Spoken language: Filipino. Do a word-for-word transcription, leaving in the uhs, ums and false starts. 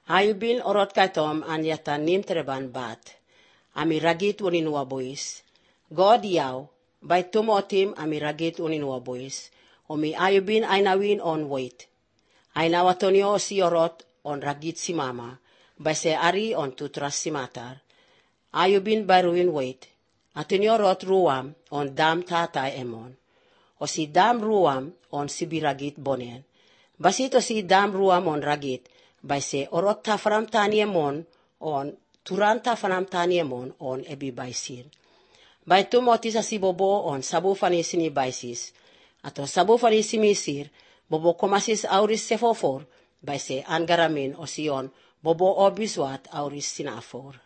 Ayubin orot kaitom an yatan nim treban bat. Ami ragit unin wabois. God yaw, by tumotim ami ragit unin wabois. Omi ayubin ay nawin on wait. Ay nawatonyo si orot on ragit si mama. By se ari on tutras si matar. Ayubin baruin wait. Atinyo rot ruam on dam tatay emon. O si dam ruam on sibiragit bonen. Basito si dam ruam on ragit. By se orot tafaram taniemon on turan tafaram taniemon on ebi baisin. By tumoti sa si bobo on sabu fanisini baisis. Ato sabu fanisimisir bobo komasis auris sefofor. By se angaramin o siyon bobo obiswat auris sinafor.